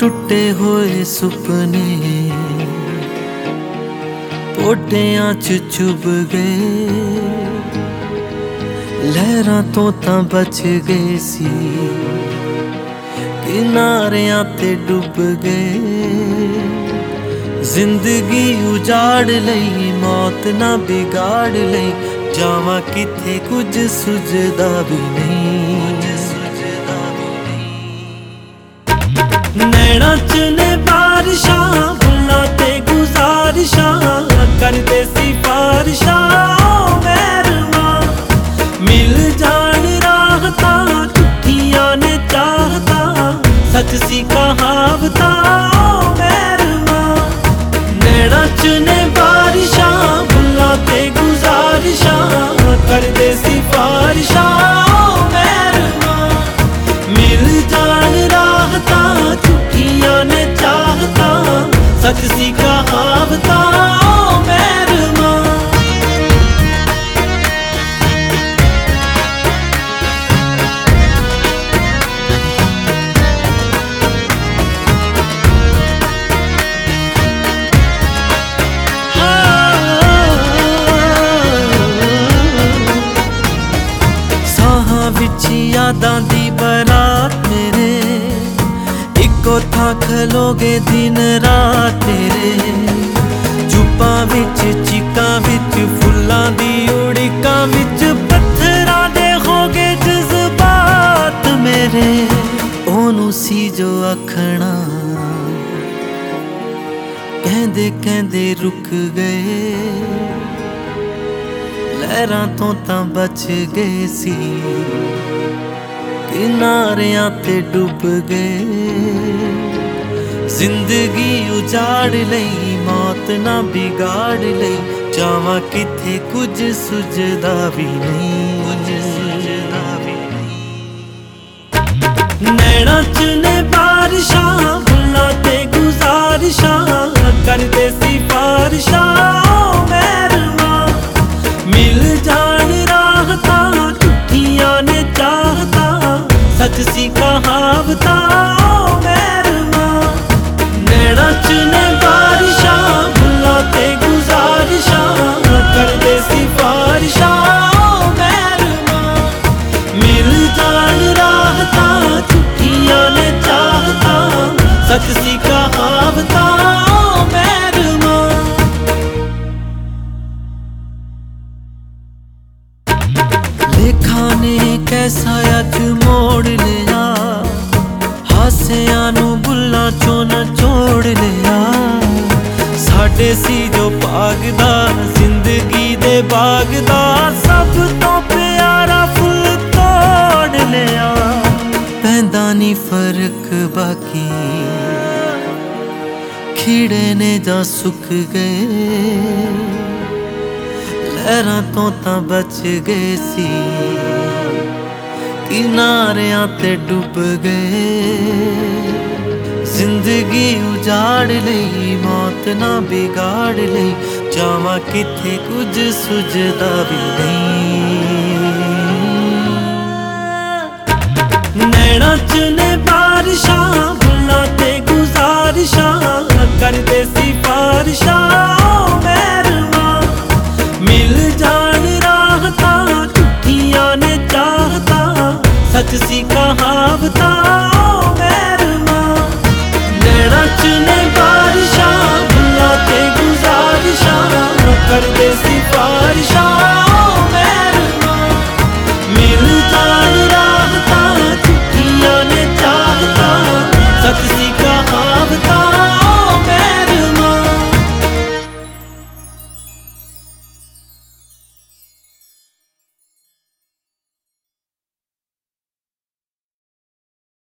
टुटे होए सुपने पोटियां च चुभ गए, लहरां तो तां बच गए सी, किनारियां ते डुब गए। जिंदगी उजाड़ लई मौत ना बिगाड़ लई, जावां किथे कुछ सुझदा भी नहीं। नैना च ने बारिशां भुल्लां ते गुजारिशां करदे सिफारिशां मैरवा, मिल जान राहतां झूठियां ने चाहतां सच सी कहावतां मैरवा। नैना च ने बारिशां भुल्लां ते गुजारिशां करदे सिफारिशां मैरवा, मिल जान राहतां झूठियां ने चाहतां सच सी कहावतां मैरवा। साहां विच यादां दी बरात मेरे, इको था खलोगे दिन रात तेरे। चुप्पां विच चीकां विच फुल्लां दी उड़िकां विच पत्थरां दे होगे जज्बात मेरे। ओनू सी जो आखना कहंदे कहंदे रुक गए, लहरां तो तां बच गए सी, किनारियां ते डुब गए। जिंदगी उजाड़ लई मौत ना बिगाड़ लई, जावां किथे कुछ सुझदा भी नहीं। नैना च ने बारिशां भुल्लां ते गुजारिशां करदे सिफारिशां मैरवा, मिल जान राहतां झूठियां ने चाहतां सच सी कहावतां मैरवा। नैना च ने बारिशां भुल्लां ते गुजारिशां करदे सिफारिशां मैरवा, मिल जान राहतां झूठियां ने चाहतां सच सी कहावतां मैरवा। लेखा ने कैसा अज मोड़ लिया, हासियां नू बुल्लां चों नचोड़ लिया। साडे सी जो भागदा जिंदगी दे बागदा, सब तो प्यारा फुल तोड़ लिया। पैंदा नी फर्क बाकी खिड़े ने जा सुक गए, लहरां तो तां बच गए सी, किनारियां ते डुब गए। जिंदगी उजाड़ लई मौत ना बिगाड़ लई, जावां किथे कुछ सुझदा भी नहीं। नैना च ने बारिशां भुल्लां ते गुजारिशां करदे सिफारिशां